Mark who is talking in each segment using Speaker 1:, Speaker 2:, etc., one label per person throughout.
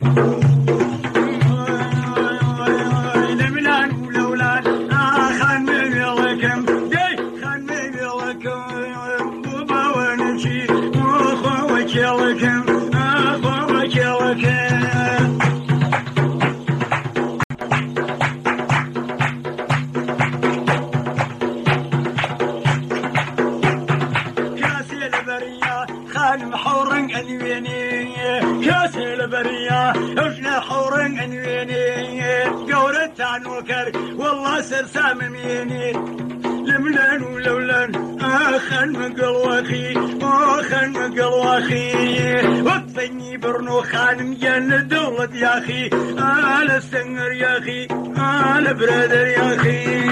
Speaker 1: والله سرسام ميني لملان ولولان آخن مقلوخي آخن مقلوخي وقفني برنو خانم جن دولة يا أخي آل السنر يا أخي آل برادر يا أخي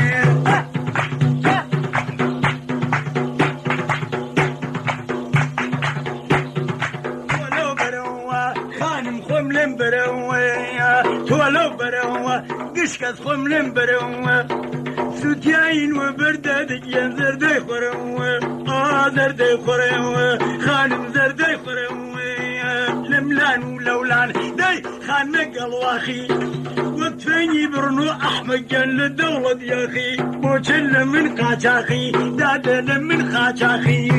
Speaker 1: ولو بروا خانم خملم بروا ولو بروا قشكت خملم بروا سوتياين وبردادك يا زردي خروا زردي خروا خانم زردي خروا لملان ولولان داي خان مقل واخي وطفيني برنو احمد جن الدولة يا اخي موجل من قاجاخي دادنا من خاجاخي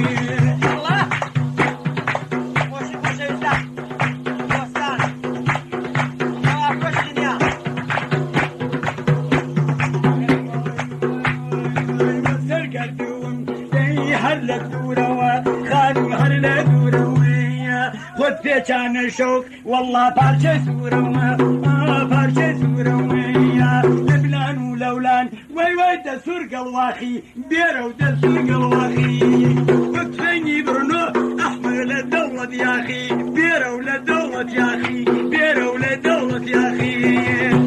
Speaker 1: كان الشوق والله بارشة سورة بارشة سورة لبنان ولولان وي دسور قلواخي بيرو دسور قلواخي وكفيني برنو أحمل الدولة يا أخي بيرو للدولة يا أخي بيرو للدولة يا أخي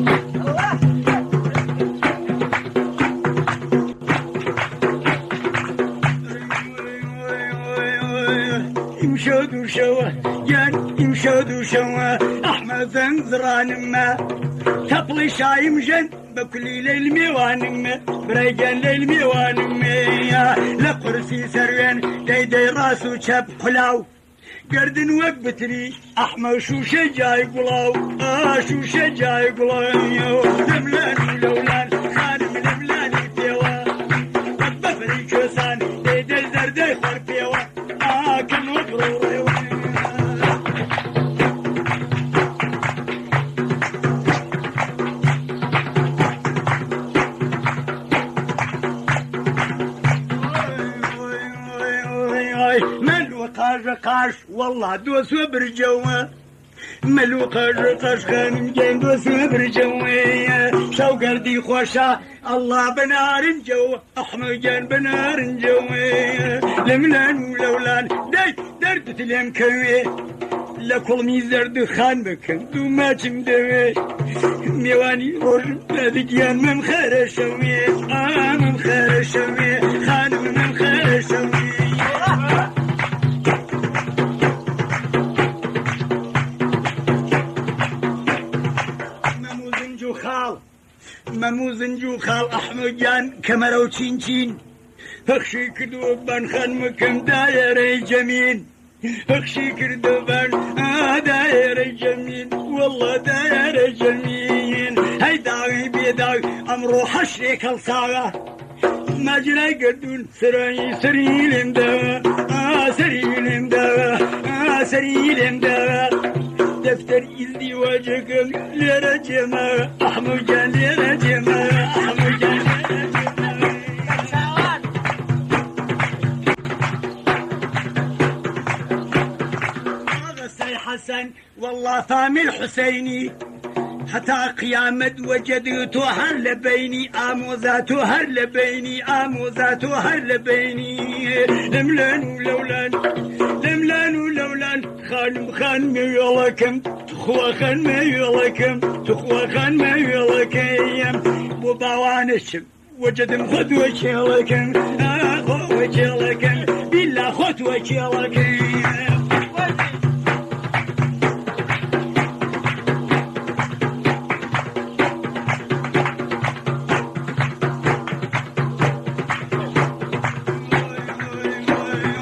Speaker 1: يمشوا شوا جان يمشوا شوا أحمد زنزران ما تطلي شايم جن بكل ليل ميوان ما بريجان ليل ميوان ما لقرسي سروين داي راسو شاب حلاو قردن وقبتري أحمد شو شجاي قلاو شو شجاي قلاو لملان ولولان خانم لملاني بيوا بفري كوسان داي زردي خور بيوا كن وقروري قاش والله دوس وبرجوا ملو قاش خان جن دوس وبرجوا شو قردي خوشا الله بنار جو احمد جن بنار جو لملان ولولان داي درد تلم كوي لكل ميزر دخان بكن دو ما تمدوي ميواني روج لديان من خير شوي من خير شوي خان من خير شوي مموزن خال أحمد جان كمرو تشين أخشي كدوبان خان مكم دايري جميل أخشي كدوبان دايري جميل والله دايري جميل هاي داغي بيداغ أمرو حشريك الصاغة ما جراي قدون سريلم دوا سريلم دوا سريلم دوا دفتر إذي وجهكم لرجمة أحمد جان لرجمة أحمد جان هذا حسن والله فامي الحسيني حتى قيامة وجدته هل بيني آموزاته هل بيني آموزاته هل بيني لملان ولولان لملان ولولان خان ميولكم تخوى خان ميولكم تخوى خان ميولكم بوباوانشم وجد خذ وجهلكم خذ وجهلكم بالله خذ وجهلكم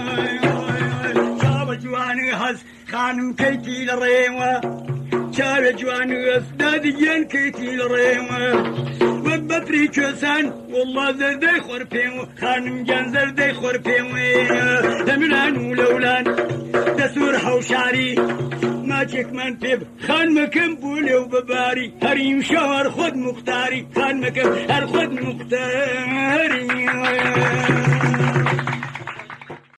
Speaker 1: خانم كيتي لريمة شاب جوان أسداديان كيتي الريمة وبتري كسان والله زردي خربيمو خانم جان زردي خربيمو تمران ولولان دسور حوشاري ماجيك من تب خان مكم بولي وبباري هريم شهر خد مختاري خان مكم هر خد مختاري